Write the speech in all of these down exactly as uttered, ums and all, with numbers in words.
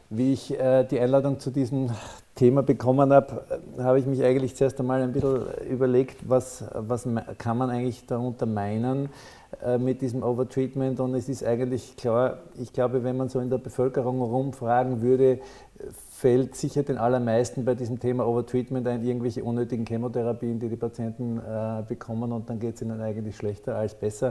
Wie ich äh, die Einladung zu diesem Thema bekommen habe, habe ich mich eigentlich zuerst einmal ein bisschen überlegt, was, was kann man eigentlich darunter meinen äh, mit diesem Overtreatment. Und es ist eigentlich klar, ich glaube, wenn man so in der Bevölkerung rumfragen würde, fällt sicher den allermeisten bei diesem Thema Overtreatment ein, irgendwelche unnötigen Chemotherapien, die die Patienten äh, bekommen, und dann geht es ihnen eigentlich schlechter als besser.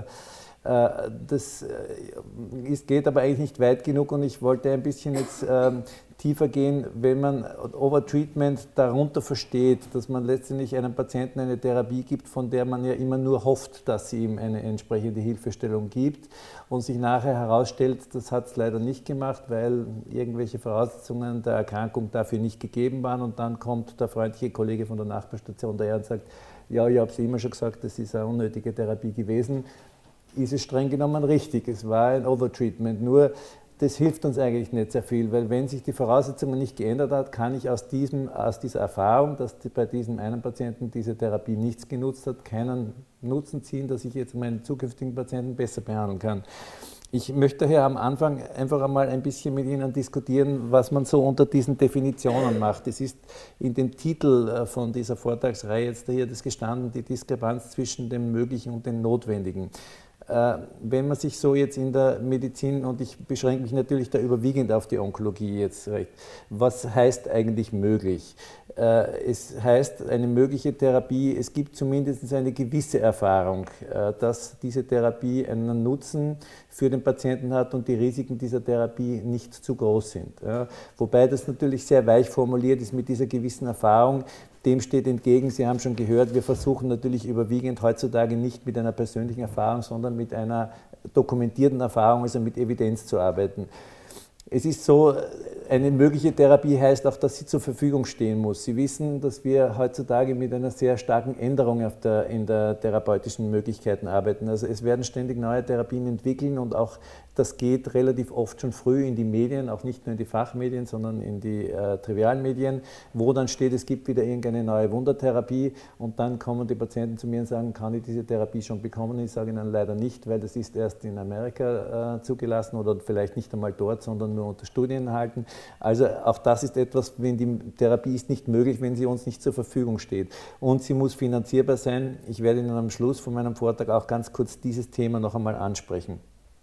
Das ist, geht aber eigentlich nicht weit genug, und ich wollte ein bisschen jetzt ähm, tiefer gehen, wenn man Overtreatment darunter versteht, dass man letztendlich einem Patienten eine Therapie gibt, von der man ja immer nur hofft, dass sie ihm eine entsprechende Hilfestellung gibt, und sich nachher herausstellt, das hat es leider nicht gemacht, weil irgendwelche Voraussetzungen der Erkrankung dafür nicht gegeben waren, und dann kommt der freundliche Kollege von der Nachbarstation daher und sagt, ja, ich habe es immer schon gesagt, das ist eine unnötige Therapie gewesen. Ist es streng genommen richtig. Es war ein Overtreatment. Nur, das hilft uns eigentlich nicht sehr viel, weil wenn sich die Voraussetzungen nicht geändert hat, kann ich aus, diesem, aus dieser Erfahrung, dass die, bei diesem einen Patienten diese Therapie nichts genutzt hat, keinen Nutzen ziehen, dass ich jetzt meinen zukünftigen Patienten besser behandeln kann. Ich möchte daher am Anfang einfach einmal ein bisschen mit Ihnen diskutieren, was man so unter diesen Definitionen macht. Es ist in dem Titel von dieser Vortragsreihe jetzt hier das gestanden, die Diskrepanz zwischen dem Möglichen und dem Notwendigen. Wenn man sich so jetzt in der Medizin, und ich beschränke mich natürlich da überwiegend auf die Onkologie jetzt recht, was heißt eigentlich möglich? Es heißt eine mögliche Therapie, es gibt zumindest eine gewisse Erfahrung, dass diese Therapie einen Nutzen für den Patienten hat und die Risiken dieser Therapie nicht zu groß sind. Wobei das natürlich sehr weich formuliert ist mit dieser gewissen Erfahrung. Dem steht entgegen, Sie haben schon gehört, wir versuchen natürlich überwiegend heutzutage nicht mit einer persönlichen Erfahrung, sondern mit einer dokumentierten Erfahrung, also mit Evidenz zu arbeiten. Es ist so, eine mögliche Therapie heißt auch, dass sie zur Verfügung stehen muss. Sie wissen, dass wir heutzutage mit einer sehr starken Änderung auf der, in der therapeutischen Möglichkeiten arbeiten. Also es werden ständig neue Therapien entwickeln, und auch das geht relativ oft schon früh in die Medien, auch nicht nur in die Fachmedien, sondern in die äh, trivialen Medien, wo dann steht, es gibt wieder irgendeine neue Wundertherapie, und dann kommen die Patienten zu mir und sagen, kann ich diese Therapie schon bekommen? Ich sage ihnen leider nicht, weil das ist erst in Amerika äh, zugelassen oder vielleicht nicht einmal dort, sondern nur unter Studieninhalten. Also auch das ist etwas, wenn die Therapie ist nicht möglich, wenn sie uns nicht zur Verfügung steht. Und sie muss finanzierbar sein. Ich werde Ihnen am Schluss von meinem Vortrag auch ganz kurz dieses Thema noch einmal ansprechen.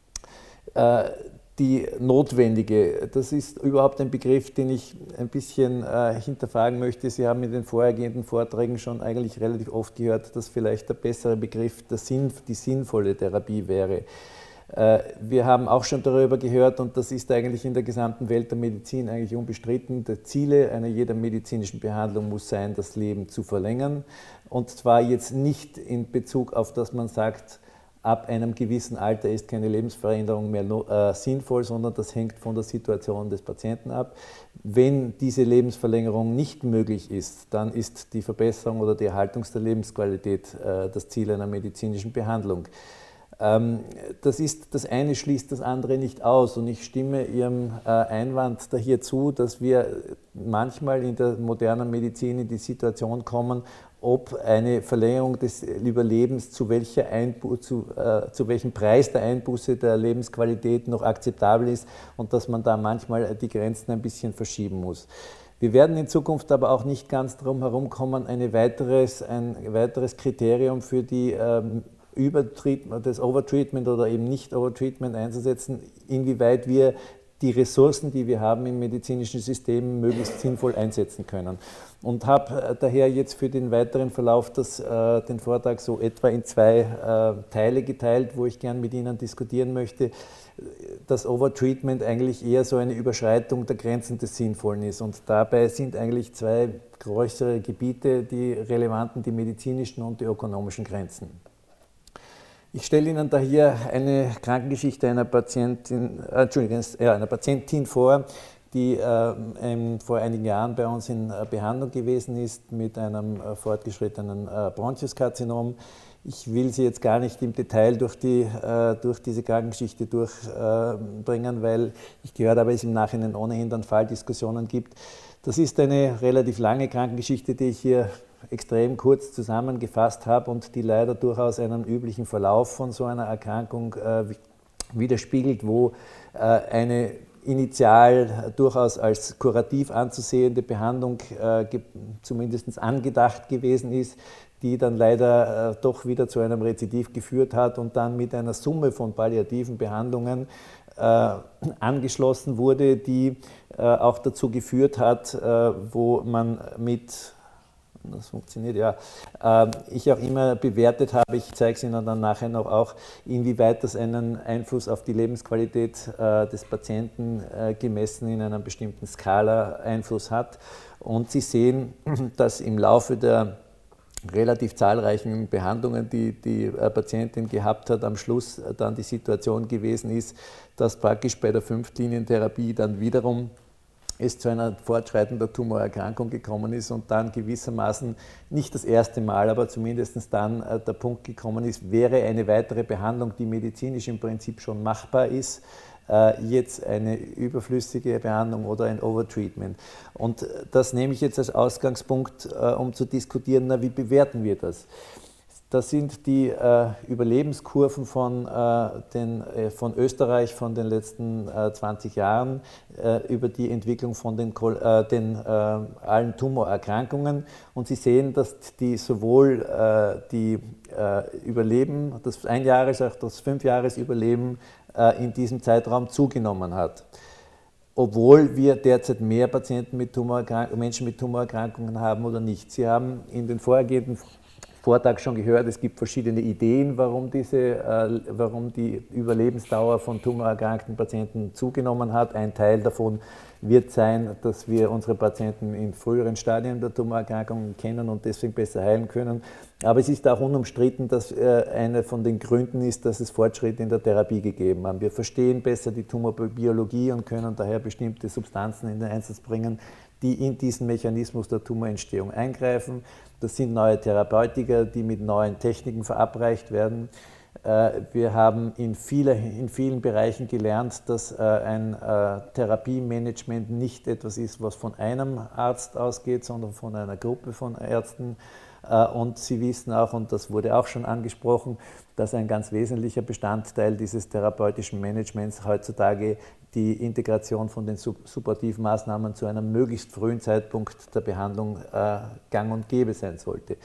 Die notwendige, das ist überhaupt ein Begriff, den ich ein bisschen äh, hinterfragen möchte. Sie haben in den vorhergehenden Vorträgen schon eigentlich relativ oft gehört, dass vielleicht der bessere Begriff der Sinn, die sinnvolle Therapie wäre. Äh, wir haben auch schon darüber gehört, und das ist eigentlich in der gesamten Welt der Medizin eigentlich unbestritten, die Ziele einer jeder medizinischen Behandlung muss sein, das Leben zu verlängern. Und zwar jetzt nicht in Bezug auf, dass man sagt, ab einem gewissen Alter ist keine Lebensveränderung mehr äh, sinnvoll, sondern das hängt von der Situation des Patienten ab. Wenn diese Lebensverlängerung nicht möglich ist, dann ist die Verbesserung oder die Erhaltung der Lebensqualität äh, das Ziel einer medizinischen Behandlung. Ähm, das, ist, das eine schließt das andere nicht aus, und ich stimme Ihrem äh, Einwand da hier zu, dass wir manchmal in der modernen Medizin in die Situation kommen, ob eine Verlängerung des Überlebens zu, welcher Einbu zu, äh, zu welchem Preis der Einbuße der Lebensqualität noch akzeptabel ist, und dass man da manchmal die Grenzen ein bisschen verschieben muss. Wir werden in Zukunft aber auch nicht ganz darum herumkommen, eine weiteres, ein weiteres Kriterium für die ähm, Übertreatment, das Overtreatment oder eben nicht Overtreatment einzusetzen, inwieweit wir die Ressourcen, die wir haben im medizinischen System, möglichst sinnvoll einsetzen können. Und habe daher jetzt für den weiteren Verlauf das, äh, den Vortrag so etwa in zwei äh, Teile geteilt, wo ich gern mit Ihnen diskutieren möchte, dass Overtreatment eigentlich eher so eine Überschreitung der Grenzen des Sinnvollen ist. Und dabei sind eigentlich zwei größere Gebiete die relevanten, die medizinischen und die ökonomischen Grenzen. Ich stelle Ihnen da hier eine Krankengeschichte einer Patientin, äh, Entschuldigung, ja, einer Patientin vor, die äh, ähm, vor einigen Jahren bei uns in äh, Behandlung gewesen ist mit einem äh, fortgeschrittenen äh, Bronchiuskarzinom. Ich will Sie jetzt gar nicht im Detail durch, die, äh, durch diese Krankengeschichte durchbringen, äh, weil ich gehört habe, es im Nachhinein ohnehin dann Falldiskussionen gibt. Das ist eine relativ lange Krankengeschichte, die ich hier extrem kurz zusammengefasst habe und die leider durchaus einen üblichen Verlauf von so einer Erkrankung äh, widerspiegelt, wo äh, eine initial durchaus als kurativ anzusehende Behandlung äh, zumindest angedacht gewesen ist, die dann leider äh, doch wieder zu einem Rezidiv geführt hat und dann mit einer Summe von palliativen Behandlungen äh, angeschlossen wurde, die äh, auch dazu geführt hat, äh, wo man mit, das funktioniert ja, äh, ich auch immer bewertet habe, ich zeige es Ihnen dann nachher noch auch, inwieweit das einen Einfluss auf die Lebensqualität äh, des Patienten äh, gemessen in einer bestimmten Skala Einfluss hat. Und Sie sehen, dass im Laufe der relativ zahlreichen Behandlungen, die die Patientin gehabt hat, am Schluss dann die Situation gewesen ist, dass praktisch bei der Fünftlinientherapie dann wiederum es zu einer fortschreitenden Tumorerkrankung gekommen ist und dann gewissermaßen nicht das erste Mal, aber zumindest dann der Punkt gekommen ist, wäre eine weitere Behandlung, die medizinisch im Prinzip schon machbar ist, jetzt eine überflüssige Behandlung oder ein Overtreatment. Und das nehme ich jetzt als Ausgangspunkt, um zu diskutieren, na, wie bewerten wir das? Das sind die äh, Überlebenskurven von, äh, den, äh, von Österreich von den letzten äh, zwanzig Jahren äh, über die Entwicklung von den, äh, den äh, allen Tumorerkrankungen. Und Sie sehen, dass die sowohl äh, die äh, Überleben, das Einjahres- als auch das Fünfjahresüberleben äh, in diesem Zeitraum zugenommen hat. Obwohl wir derzeit mehr Patienten mit Tumorerkrank- Menschen mit Tumorerkrankungen haben oder nicht. Sie haben in den vorhergehenden Vortrag schon gehört, es gibt verschiedene Ideen, warum, diese, äh, warum die Überlebensdauer von tumorerkrankten Patienten zugenommen hat. Ein Teil davon wird sein, dass wir unsere Patienten in früheren Stadien der Tumorerkrankungen kennen und deswegen besser heilen können. Aber es ist auch unumstritten, dass äh, einer von den Gründen ist, dass es Fortschritte in der Therapie gegeben haben. Wir verstehen besser die Tumorbiologie und können daher bestimmte Substanzen in den Einsatz bringen, die in diesen Mechanismus der Tumorentstehung eingreifen. Das sind neue Therapeutika, die mit neuen Techniken verabreicht werden. Wir haben in, viele, in vielen Bereichen gelernt, dass ein Therapiemanagement nicht etwas ist, was von einem Arzt ausgeht, sondern von einer Gruppe von Ärzten. Und Sie wissen auch, und das wurde auch schon angesprochen, dass ein ganz wesentlicher Bestandteil dieses therapeutischen Managements heutzutage die Integration von den Supportivmaßnahmen zu einem möglichst frühen Zeitpunkt der Behandlung äh, gang und gäbe sein sollte.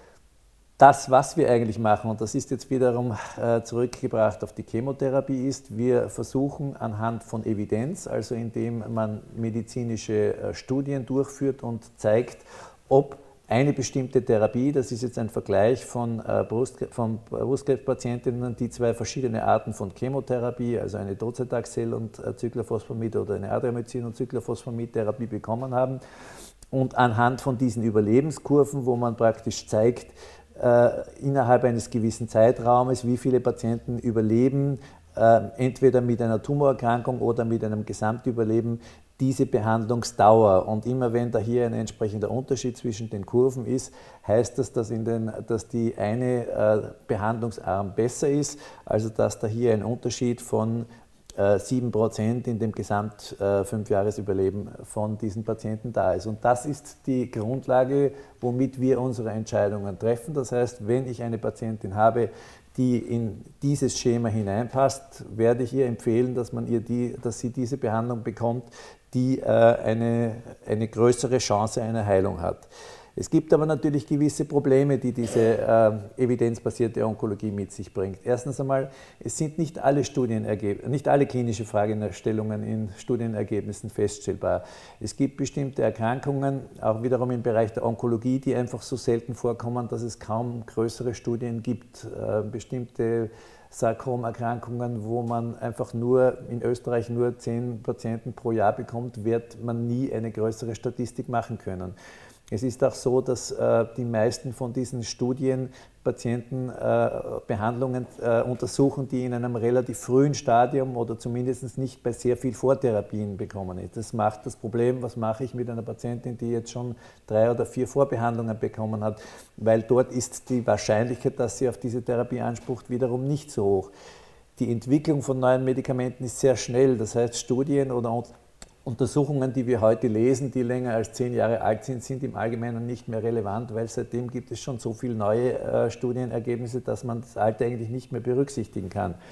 Das, was wir eigentlich machen, und das ist jetzt wiederum äh, zurückgebracht auf die Chemotherapie, ist, wir versuchen anhand von Evidenz, also indem man medizinische äh, Studien durchführt und zeigt, ob eine bestimmte Therapie, das ist jetzt ein Vergleich von, äh, Brust, von Brustkrebspatientinnen, die zwei verschiedene Arten von Chemotherapie, also eine Docetaxel und äh, Cyclophosphamid oder eine Adriamycin und Cyclophosphamid-Therapie bekommen haben. Und anhand von diesen Überlebenskurven, wo man praktisch zeigt, äh, innerhalb eines gewissen Zeitraumes, wie viele Patienten überleben, äh, entweder mit einer Tumorerkrankung oder mit einem Gesamtüberleben, diese Behandlungsdauer. Und immer wenn da hier ein entsprechender Unterschied zwischen den Kurven ist, heißt das, dass, in den, dass die eine äh, Behandlungsarm besser ist, also dass da hier ein Unterschied von äh, sieben Prozent in dem Gesamt äh, Fünfjahresüberleben von diesen Patienten da ist. Und das ist die Grundlage, womit wir unsere Entscheidungen treffen. Das heißt, wenn ich eine Patientin habe, die in dieses Schema hineinpasst, werde ich ihr empfehlen, dass, man ihr die, dass sie diese Behandlung bekommt, die äh, eine, eine größere Chance einer Heilung hat. Es gibt aber natürlich gewisse Probleme, die diese äh, evidenzbasierte Onkologie mit sich bringt. Erstens einmal, es sind nicht alle Studienergebnisse, nicht alle klinische Fragestellungen in Studienergebnissen feststellbar. Es gibt bestimmte Erkrankungen, auch wiederum im Bereich der Onkologie, die einfach so selten vorkommen, dass es kaum größere Studien gibt. Äh, bestimmte Sarkomerkrankungen, wo man einfach nur in Österreich nur zehn Patienten pro Jahr bekommt, wird man nie eine größere Statistik machen können. Es ist auch so, dass äh, die meisten von diesen Studien Patienten äh, Behandlungen äh, untersuchen, die in einem relativ frühen Stadium oder zumindest nicht bei sehr viel Vortherapien bekommen ist. Das macht das Problem, was mache ich mit einer Patientin, die jetzt schon drei oder vier Vorbehandlungen bekommen hat, weil dort ist die Wahrscheinlichkeit, dass sie auf diese Therapie anspricht, wiederum nicht so hoch. Die Entwicklung von neuen Medikamenten ist sehr schnell, das heißt Studien oder Untersuchungen, die wir heute lesen, die länger als zehn Jahre alt sind, sind im Allgemeinen nicht mehr relevant, weil seitdem gibt es schon so viele neue äh, Studienergebnisse, dass man das Alte eigentlich nicht mehr berücksichtigen kann.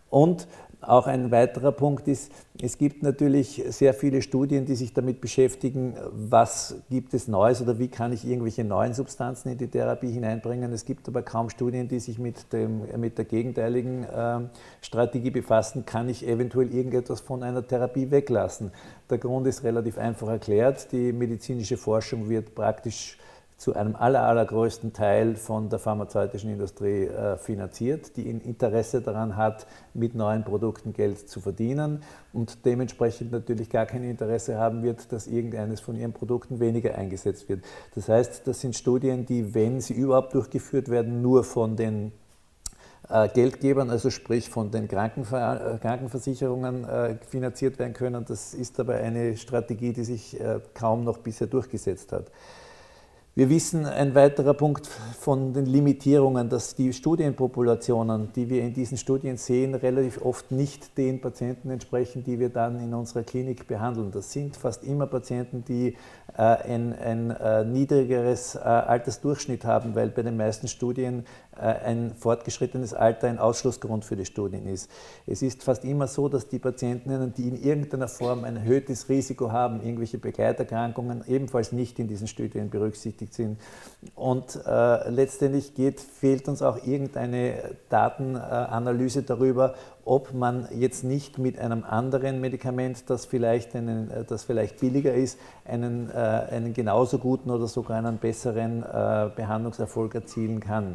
Und auch ein weiterer Punkt ist, es gibt natürlich sehr viele Studien, die sich damit beschäftigen, was gibt es Neues oder wie kann ich irgendwelche neuen Substanzen in die Therapie hineinbringen. Es gibt aber kaum Studien, die sich mit, dem, mit der gegenteiligen äh, Strategie befassen, kann ich eventuell irgendetwas von einer Therapie weglassen. Der Grund ist relativ einfach erklärt, die medizinische Forschung wird praktisch zu einem aller, allergrößten Teil von der pharmazeutischen Industrie äh, finanziert, die ein Interesse daran hat, mit neuen Produkten Geld zu verdienen und dementsprechend natürlich gar kein Interesse haben wird, dass irgendeines von ihren Produkten weniger eingesetzt wird. Das heißt, das sind Studien, die, wenn sie überhaupt durchgeführt werden, nur von den äh, Geldgebern, also sprich von den Krankenver Krankenversicherungen äh, finanziert werden können. Das ist aber eine Strategie, die sich äh, kaum noch bisher durchgesetzt hat. Wir wissen, ein weiterer Punkt von den Limitierungen, dass die Studienpopulationen, die wir in diesen Studien sehen, relativ oft nicht den Patienten entsprechen, die wir dann in unserer Klinik behandeln. Das sind fast immer Patienten, die äh, ein, ein äh, niedrigeres äh, Altersdurchschnitt haben, weil bei den meisten Studien äh, ein fortgeschrittenes Alter ein Ausschlussgrund für die Studien ist. Es ist fast immer so, dass die Patienten, die in irgendeiner Form ein erhöhtes Risiko haben, irgendwelche Begleiterkrankungen, ebenfalls nicht in diesen Studien berücksichtigt sind. Und äh, letztendlich geht, fehlt uns auch irgendeine Datenanalyse darüber, ob man jetzt nicht mit einem anderen Medikament, das vielleicht, einen, das vielleicht billiger ist, einen, äh, einen genauso guten oder sogar einen besseren äh, Behandlungserfolg erzielen kann.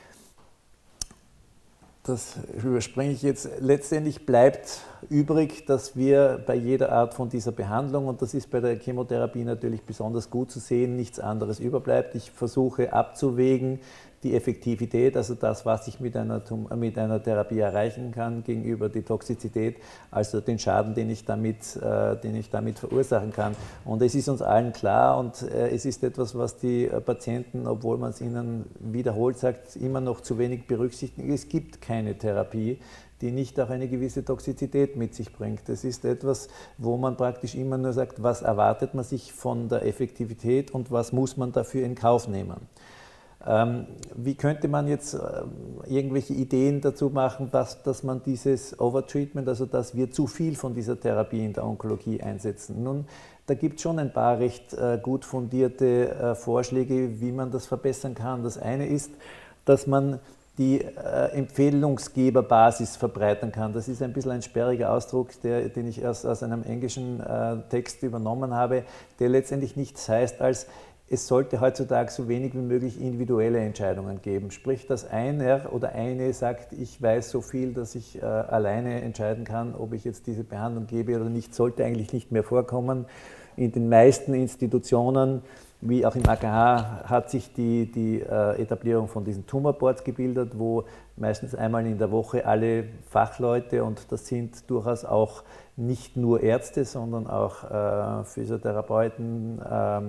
Das überspringe ich jetzt. Letztendlich bleibt übrig, dass wir bei jeder Art von dieser Behandlung, und das ist bei der Chemotherapie natürlich besonders gut zu sehen, nichts anderes überbleibt. Ich versuche abzuwägen die Effektivität, also das, was ich mit einer, mit einer Therapie erreichen kann, gegenüber die Toxizität, also den Schaden, den ich damit, äh, den ich damit verursachen kann. Und es ist uns allen klar und äh, es ist etwas, was die Patienten, obwohl man es ihnen wiederholt sagt, immer noch zu wenig berücksichtigen. Es gibt keine Therapie, die nicht auch eine gewisse Toxizität mit sich bringt. Das ist etwas, wo man praktisch immer nur sagt, was erwartet man sich von der Effektivität und was muss man dafür in Kauf nehmen. Ähm, wie könnte man jetzt äh, irgendwelche Ideen dazu machen, dass, dass man dieses Overtreatment, also dass wir zu viel von dieser Therapie in der Onkologie einsetzen? Nun, da gibt es schon ein paar recht äh, gut fundierte äh, Vorschläge, wie man das verbessern kann. Das eine ist, dass man die äh, Empfehlungsgeberbasis verbreitern kann. Das ist ein bisschen ein sperriger Ausdruck, der, den ich erst aus einem englischen äh, Text übernommen habe, der letztendlich nichts heißt als, es sollte heutzutage so wenig wie möglich individuelle Entscheidungen geben. Sprich, dass einer oder eine sagt, ich weiß so viel, dass ich äh, alleine entscheiden kann, ob ich jetzt diese Behandlung gebe oder nicht, sollte eigentlich nicht mehr vorkommen. In den meisten Institutionen, wie auch im A K H, hat sich die, die äh, Etablierung von diesen Tumorboards gebildet, wo meistens einmal in der Woche alle Fachleute, und das sind durchaus auch nicht nur Ärzte, sondern auch äh, Physiotherapeuten, äh,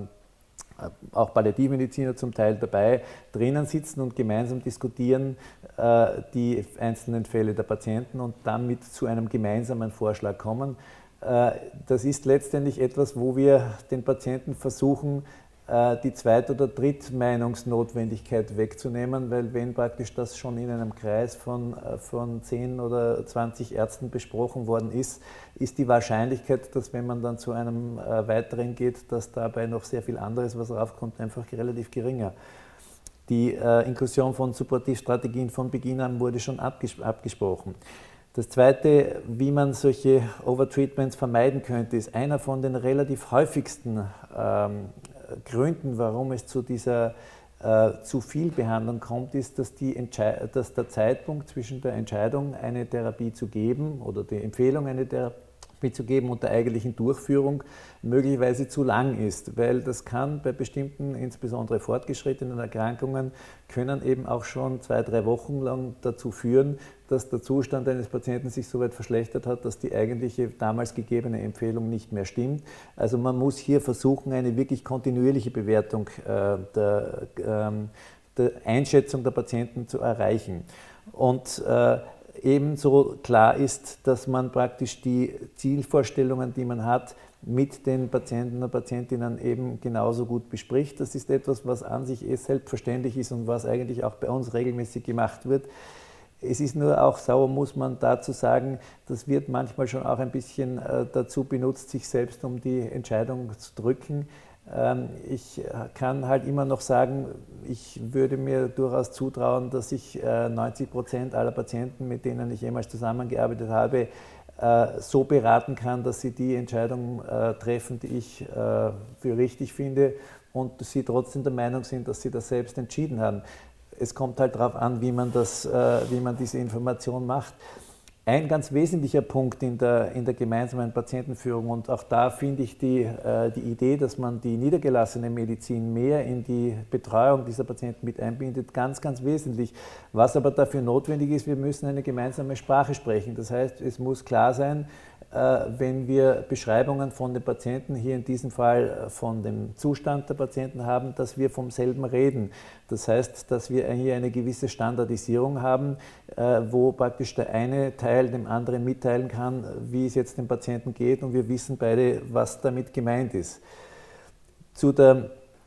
auch Palliativmediziner zum Teil dabei, drinnen sitzen und gemeinsam diskutieren äh, die einzelnen Fälle der Patienten und damit zu einem gemeinsamen Vorschlag kommen. Äh, das ist letztendlich etwas, wo wir den Patienten versuchen, äh, die Zweit- oder Drittmeinungsnotwendigkeit wegzunehmen, weil wenn praktisch das schon in einem Kreis von, äh, von zehn oder zwanzig Ärzten besprochen worden ist, ist die Wahrscheinlichkeit, dass wenn man dann zu einem äh, weiteren geht, dass dabei noch sehr viel anderes, was raufkommt, einfach relativ geringer. Die äh, Inklusion von Supportivstrategien von Beginn an wurde schon abges abgesprochen. Das Zweite, wie man solche Overtreatments vermeiden könnte, ist einer von den relativ häufigsten ähm, Gründen, warum es zu dieser äh, zu viel Behandlung kommt, ist, dass, die dass der Zeitpunkt zwischen der Entscheidung, eine Therapie zu geben oder die Empfehlung, eine Therapie zu geben und der eigentlichen Durchführung möglicherweise zu lang ist, weil das kann bei bestimmten, insbesondere fortgeschrittenen Erkrankungen, können eben auch schon zwei, drei Wochen lang dazu führen, dass der Zustand eines Patienten sich so weit verschlechtert hat, dass die eigentliche damals gegebene Empfehlung nicht mehr stimmt. Also man muss hier versuchen, eine wirklich kontinuierliche Bewertung äh, der, äh, der Einschätzung der Patienten zu erreichen. Und äh, ebenso klar ist, dass man praktisch die Zielvorstellungen, die man hat, mit den Patienten und Patientinnen eben genauso gut bespricht. Das ist etwas, was an sich eh selbstverständlich ist und was eigentlich auch bei uns regelmäßig gemacht wird. Es ist nur auch sauer, muss man dazu sagen, das wird manchmal schon auch ein bisschen äh, dazu benutzt, sich selbst um die Entscheidung zu drücken. Ähm, ich kann halt immer noch sagen, ich würde mir durchaus zutrauen, dass ich äh, neunzig Prozent aller Patienten, mit denen ich jemals zusammengearbeitet habe, äh, so beraten kann, dass sie die Entscheidung äh, treffen, die ich äh, für richtig finde und sie trotzdem der Meinung sind, dass sie das selbst entschieden haben. Es kommt halt darauf an, wie man, das, wie man diese Information macht. Ein ganz wesentlicher Punkt in der, in der gemeinsamen Patientenführung, und auch da finde ich die, die Idee, dass man die niedergelassene Medizin mehr in die Betreuung dieser Patienten mit einbindet, ganz, ganz wesentlich. Was aber dafür notwendig ist, wir müssen eine gemeinsame Sprache sprechen. Das heißt, es muss klar sein, wenn wir Beschreibungen von den Patienten, hier in diesem Fall von dem Zustand der Patienten haben, dass wir vom selben reden. Das heißt, dass wir hier eine gewisse Standardisierung haben, wo praktisch der eine Teil dem anderen mitteilen kann, wie es jetzt dem Patienten geht, und wir wissen beide, was damit gemeint ist. Zu der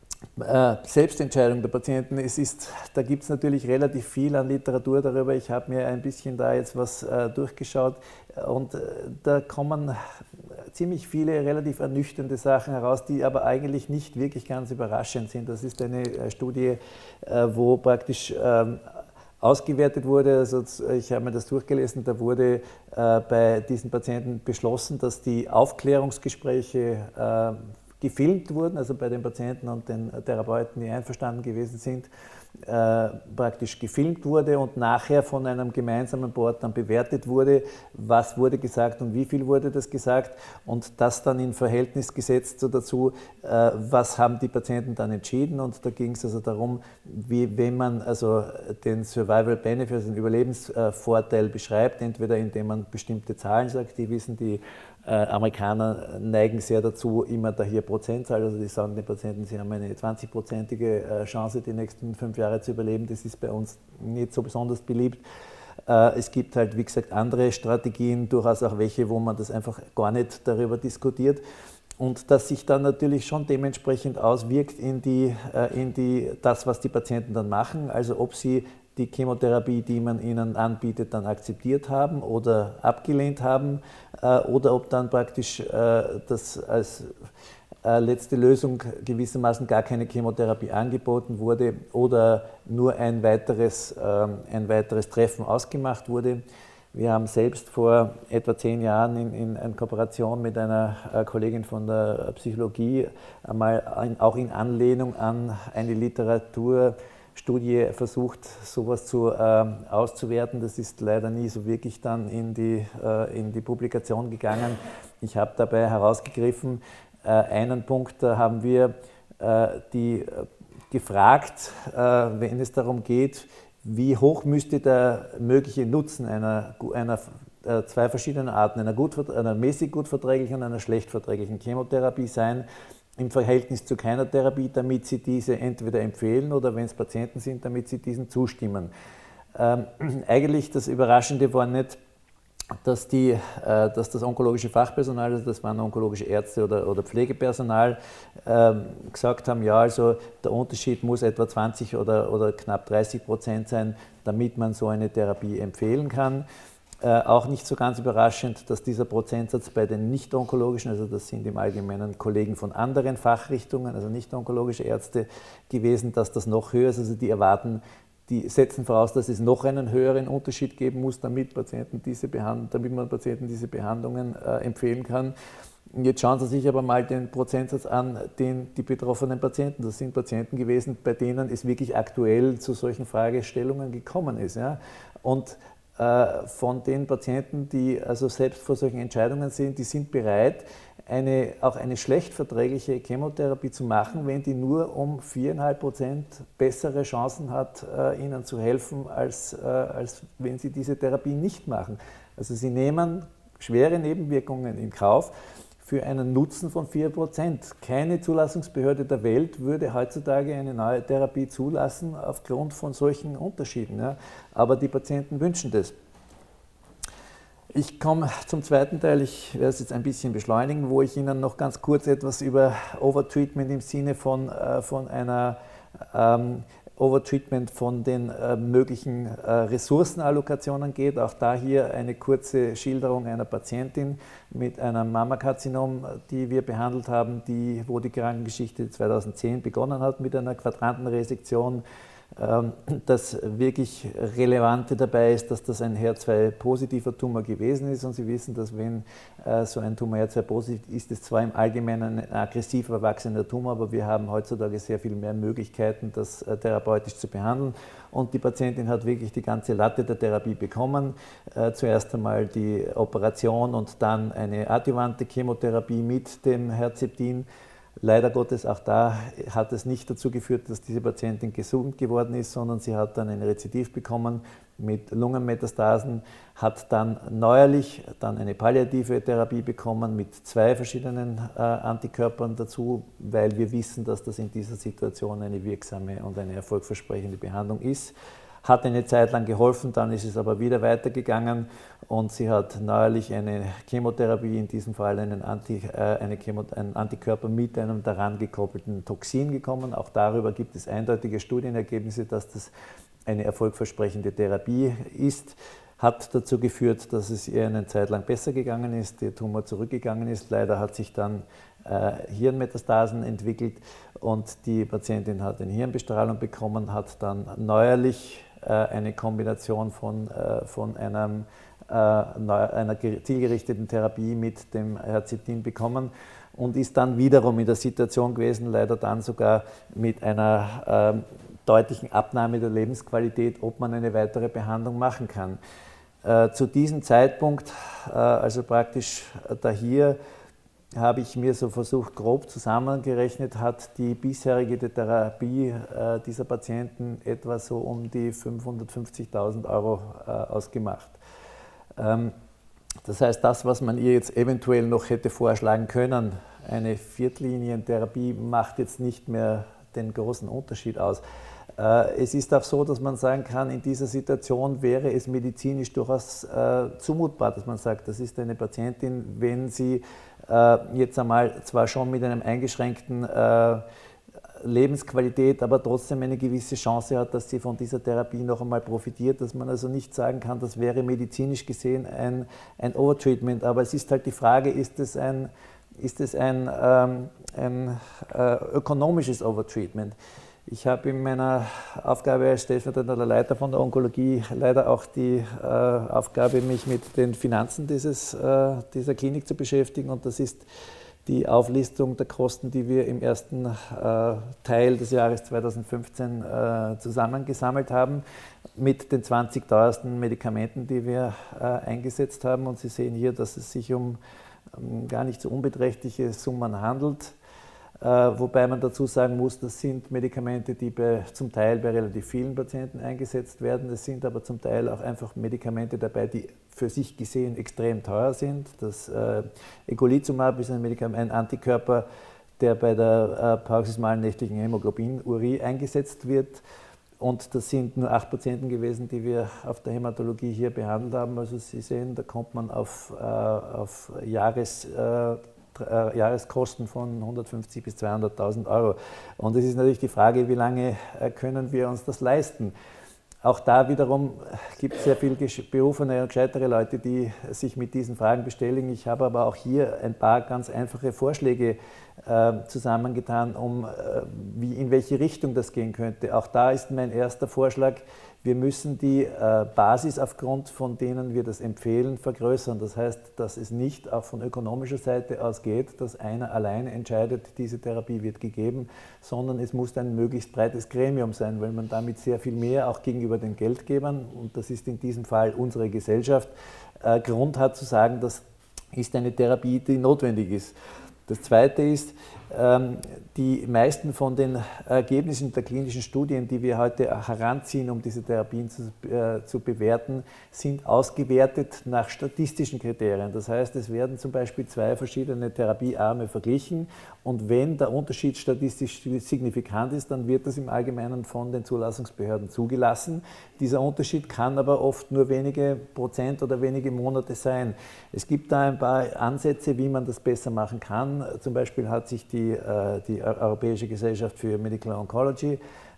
Äh, Selbstentscheidung der Patienten, es ist, da gibt es natürlich relativ viel an Literatur darüber. Ich habe mir ein bisschen da jetzt was äh, durchgeschaut und äh, da kommen ziemlich viele relativ ernüchternde Sachen heraus, die aber eigentlich nicht wirklich ganz überraschend sind. Das ist eine äh, Studie, äh, wo praktisch ähm, ausgewertet wurde, also ich habe mir das durchgelesen, da wurde äh, bei diesen Patienten beschlossen, dass die Aufklärungsgespräche äh, gefilmt wurden, also bei den Patienten und den Therapeuten, die einverstanden gewesen sind, äh, praktisch gefilmt wurde und nachher von einem gemeinsamen Board dann bewertet wurde, was wurde gesagt und wie viel wurde das gesagt, und das dann in Verhältnis gesetzt so dazu, äh, was haben die Patienten dann entschieden, und da ging es also darum, wie, wenn man also den Survival Benefit, also den Überlebensvorteil beschreibt, entweder indem man bestimmte Zahlen sagt, die wissen, die Äh, Amerikaner neigen sehr dazu, immer da hier Prozentzahl, also die sagen den Patienten, sie haben eine zwanzigprozentige äh, Chance, die nächsten fünf Jahre zu überleben. Das ist bei uns nicht so besonders beliebt. Äh, es gibt halt, wie gesagt, andere Strategien, durchaus auch welche, wo man das einfach gar nicht darüber diskutiert. Und das sich dann natürlich schon dementsprechend auswirkt in, die, äh, in die, das, was die Patienten dann machen, also ob sie die Chemotherapie, die man ihnen anbietet, dann akzeptiert haben oder abgelehnt haben, äh, oder ob dann praktisch äh, das als äh, letzte Lösung gewissermaßen gar keine Chemotherapie angeboten wurde oder nur ein weiteres, äh, ein weiteres Treffen ausgemacht wurde. Wir haben selbst vor etwa zehn Jahren in, in, in Kooperation mit einer äh, Kollegin von der Psychologie einmal in, auch in Anlehnung an eine Literatur Studie versucht, sowas zu, äh, auszuwerten. Das ist leider nie so wirklich dann in die, äh, in die Publikation gegangen. Ich habe dabei herausgegriffen, äh, einen Punkt, da haben wir äh, die äh, gefragt, äh, wenn es darum geht, wie hoch müsste der mögliche Nutzen einer, einer äh, zwei verschiedenen Arten, einer, gut, einer mäßig gut verträglichen und einer schlecht verträglichen Chemotherapie sein, im Verhältnis zu keiner Therapie, damit sie diese entweder empfehlen oder, wenn es Patienten sind, damit sie diesen zustimmen. Ähm, eigentlich das Überraschende war nicht, dass, die, äh, dass das onkologische Fachpersonal, also das waren onkologische Ärzte oder, oder Pflegepersonal, äh, gesagt haben, ja, also der Unterschied muss etwa zwanzig oder, oder knapp dreißig Prozent sein, damit man so eine Therapie empfehlen kann. Äh, auch nicht so ganz überraschend, dass dieser Prozentsatz bei den nicht-onkologischen, also das sind im Allgemeinen Kollegen von anderen Fachrichtungen, also nicht-onkologische Ärzte gewesen, dass das noch höher ist. Also die erwarten, die setzen voraus, dass es noch einen höheren Unterschied geben muss, damit, Patienten diese Behand- damit man Patienten diese Behandlungen äh, empfehlen kann. Jetzt schauen Sie sich aber mal den Prozentsatz an, den die betroffenen Patienten, das sind Patienten gewesen, bei denen es wirklich aktuell zu solchen Fragestellungen gekommen ist. Ja? Und von den Patienten, die also selbst vor solchen Entscheidungen sind, die sind bereit, eine, auch eine schlecht verträgliche Chemotherapie zu machen, wenn die nur um vier Komma fünf Prozent bessere Chancen hat, ihnen zu helfen, als, als wenn sie diese Therapie nicht machen. Also sie nehmen schwere Nebenwirkungen in Kauf für einen Nutzen von vier Prozent. Keine Zulassungsbehörde der Welt würde heutzutage eine neue Therapie zulassen aufgrund von solchen Unterschieden. Ja. Aber die Patienten wünschen das. Ich komme zum zweiten Teil, ich werde es jetzt ein bisschen beschleunigen, wo ich Ihnen noch ganz kurz etwas über Overtreatment im Sinne von, äh, von einer ähm, Overtreatment von den äh, möglichen äh, Ressourcenallokationen geht. Auch da hier eine kurze Schilderung einer Patientin mit einem Mammakarzinom, die wir behandelt haben, die, wo die Krankengeschichte zweitausendzehn begonnen hat mit einer Quadrantenresektion. Das wirklich Relevante dabei ist, dass das ein H E R zwei positiver Tumor gewesen ist, und Sie wissen, dass wenn äh, so ein Tumor H E R zwei positiv ist, ist es zwar im Allgemeinen ein aggressiv erwachsender Tumor, aber wir haben heutzutage sehr viel mehr Möglichkeiten, das äh, therapeutisch zu behandeln, und die Patientin hat wirklich die ganze Latte der Therapie bekommen. Äh, zuerst einmal die Operation und dann eine adjuvante Chemotherapie mit dem Herceptin. Leider Gottes, auch da hat es nicht dazu geführt, dass diese Patientin gesund geworden ist, sondern sie hat dann ein Rezidiv bekommen mit Lungenmetastasen, hat dann neuerlich dann eine palliative Therapie bekommen mit zwei verschiedenen äh, Antikörpern dazu, weil wir wissen, dass das in dieser Situation eine wirksame und eine erfolgversprechende Behandlung ist. Hat eine Zeit lang geholfen, dann ist es aber wieder weitergegangen, und sie hat neuerlich eine Chemotherapie, in diesem Fall einen, Anti, äh, eine Chemo, einen Antikörper mit einem daran gekoppelten Toxin gekommen. Auch darüber gibt es eindeutige Studienergebnisse, dass das eine erfolgversprechende Therapie ist. Hat dazu geführt, dass es ihr eine Zeit lang besser gegangen ist, der Tumor zurückgegangen ist. Leider hat sich dann äh, Hirnmetastasen entwickelt, und die Patientin hat eine Hirnbestrahlung bekommen, hat dann neuerlich äh, eine Kombination von, äh, von einem, äh, einer zielgerichteten Therapie mit dem Herceptin bekommen und ist dann wiederum in der Situation gewesen, leider dann sogar mit einer äh, deutlichen Abnahme der Lebensqualität, ob man eine weitere Behandlung machen kann. Äh, zu diesem Zeitpunkt, äh, also praktisch äh, da hier, habe ich mir so versucht, grob zusammengerechnet, hat die bisherige Therapie äh, dieser Patienten etwa so um die fünfhundertfünfzigtausend Euro äh, ausgemacht. Ähm, das heißt, das, was man ihr jetzt eventuell noch hätte vorschlagen können, eine Viertlinientherapie, macht jetzt nicht mehr den großen Unterschied aus. Es ist auch so, dass man sagen kann, in dieser Situation wäre es medizinisch durchaus äh, zumutbar, dass man sagt, das ist eine Patientin, wenn sie äh, jetzt einmal zwar schon mit einem eingeschränkten äh, Lebensqualität, aber trotzdem eine gewisse Chance hat, dass sie von dieser Therapie noch einmal profitiert, dass man also nicht sagen kann, das wäre medizinisch gesehen ein, ein Overtreatment, aber es ist halt die Frage, ist es ein, ist es ein, ähm, ein äh, ökonomisches Overtreatment? Ich habe in meiner Aufgabe als stellvertretender Leiter von der Onkologie leider auch die äh, Aufgabe, mich mit den Finanzen dieses, äh, dieser Klinik zu beschäftigen, und das ist die Auflistung der Kosten, die wir im ersten äh, Teil des Jahres zweitausendfünfzehn äh, zusammengesammelt haben, mit den zwanzig teuersten Medikamenten, die wir äh, eingesetzt haben. Und Sie sehen hier, dass es sich um, um gar nicht so unbeträchtliche Summen handelt. Äh, wobei man dazu sagen muss, das sind Medikamente, die bei, zum Teil bei relativ vielen Patienten eingesetzt werden. Es sind aber zum Teil auch einfach Medikamente dabei, die für sich gesehen extrem teuer sind. Das äh, Eculizumab ist ein, Medikament, ein Antikörper, der bei der äh, paroxysmalen nächtlichen Hämoglobinurie eingesetzt wird. Und das sind nur acht Patienten gewesen, die wir auf der Hämatologie hier behandelt haben. Also Sie sehen, da kommt man auf, äh, auf Jahres... Äh, Jahreskosten von hundertfünfzig bis zweihunderttausend Euro. Und es ist natürlich die Frage, wie lange können wir uns das leisten? Auch da wiederum gibt es sehr viele berufene und gescheitere Leute, die sich mit diesen Fragen beschäftigen. Ich habe aber auch hier ein paar ganz einfache Vorschläge äh, zusammengetan, um äh, wie, in welche Richtung das gehen könnte. Auch da ist mein erster Vorschlag, wir müssen die äh, Basis, aufgrund von denen wir das empfehlen, vergrößern. Das heißt, dass es nicht auch von ökonomischer Seite aus geht, dass einer alleine entscheidet, diese Therapie wird gegeben, sondern es muss ein möglichst breites Gremium sein, weil man damit sehr viel mehr auch gegenüber den Geldgebern, und das ist in diesem Fall unsere Gesellschaft, äh, Grund hat zu sagen, das ist eine Therapie, die notwendig ist. Das Zweite ist, die meisten von den Ergebnissen der klinischen Studien, die wir heute heranziehen, um diese Therapien zu, äh, zu bewerten, sind ausgewertet nach statistischen Kriterien. Das heißt, es werden zum Beispiel zwei verschiedene Therapiearme verglichen, und wenn der Unterschied statistisch signifikant ist, dann wird das im Allgemeinen von den Zulassungsbehörden zugelassen. Dieser Unterschied kann aber oft nur wenige Prozent oder wenige Monate sein. Es gibt da ein paar Ansätze, wie man das besser machen kann. Zum Beispiel hat sich die, die Europäische Gesellschaft für Medical Oncology,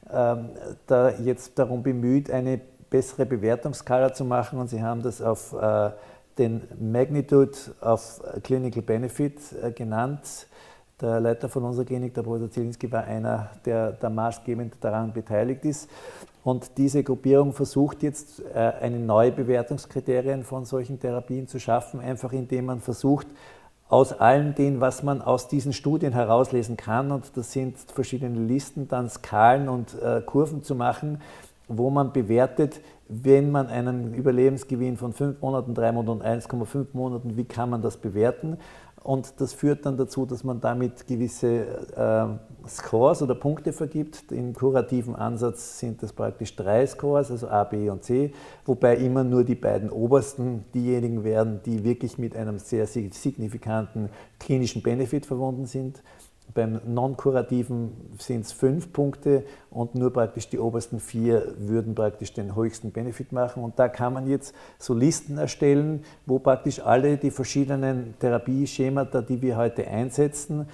da jetzt darum bemüht, eine bessere Bewertungsskala zu machen, und sie haben das auf den Magnitude of Clinical Benefit genannt. Der Leiter von unserer Klinik, der Professor Zielinski, war einer, der, der maßgebend daran beteiligt ist. Und diese Gruppierung versucht jetzt, eine neue Bewertungskriterien von solchen Therapien zu schaffen, einfach indem man versucht, aus allem dem, was man aus diesen Studien herauslesen kann, und das sind verschiedene Listen, dann Skalen und äh, Kurven zu machen, wo man bewertet, wenn man einen Überlebensgewinn von fünf Monaten, drei Monaten und eins Komma fünf Monaten, wie kann man das bewerten? Und das führt dann dazu, dass man damit gewisse äh, Scores oder Punkte vergibt. Im kurativen Ansatz sind das praktisch drei Scores, also A, B und C, wobei immer nur die beiden obersten diejenigen werden, die wirklich mit einem sehr signifikanten klinischen Benefit verbunden sind. Beim non-kurativen sind es fünf Punkte und nur praktisch die obersten vier würden praktisch den höchsten Benefit machen. Und da kann man jetzt so Listen erstellen, wo praktisch alle die verschiedenen Therapieschemata, die wir heute einsetzen,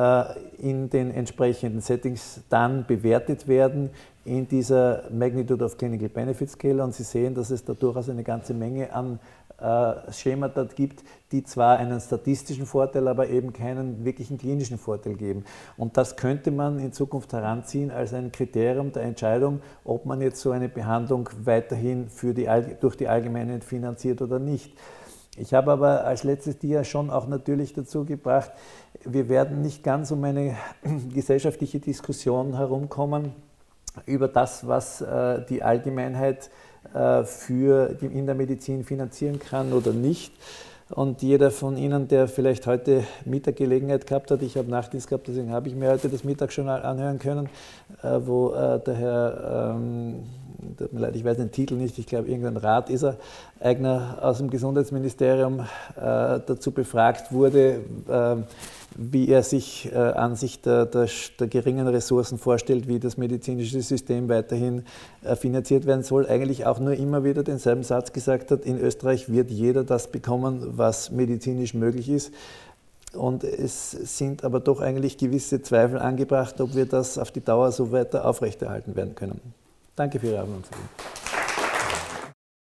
in den entsprechenden Settings dann bewertet werden in dieser Magnitude of Clinical Benefit Scale. Und Sie sehen, dass es da durchaus eine ganze Menge an Schemata gibt, die zwar einen statistischen Vorteil, aber eben keinen wirklichen klinischen Vorteil geben. Und das könnte man in Zukunft heranziehen als ein Kriterium der Entscheidung, ob man jetzt so eine Behandlung weiterhin für die, durch die Allgemeinheit finanziert oder nicht. Ich habe aber als letztes Dia schon auch natürlich dazu gebracht, wir werden nicht ganz um eine gesellschaftliche Diskussion herumkommen über das, was äh, die Allgemeinheit äh, für die, in der Medizin finanzieren kann oder nicht. Und jeder von Ihnen, der vielleicht heute Mittaggelegenheit gehabt hat, ich habe Nachtdienst gehabt, deswegen habe ich mir heute das Mittagsjournal anhören können, äh, wo äh, der Herr, ähm, tut mir leid, ich weiß den Titel nicht, ich glaube irgendein Rat ist er, Eigner aus dem Gesundheitsministerium, äh, dazu befragt wurde, äh, wie er sich äh, an sich der, der, der geringen Ressourcen vorstellt, wie das medizinische System weiterhin äh, finanziert werden soll, eigentlich auch nur immer wieder denselben Satz gesagt hat: In Österreich wird jeder das bekommen, was medizinisch möglich ist. Und es sind aber doch eigentlich gewisse Zweifel angebracht, ob wir das auf die Dauer so weiter aufrechterhalten werden können. Danke für Ihre Aufmerksamkeit.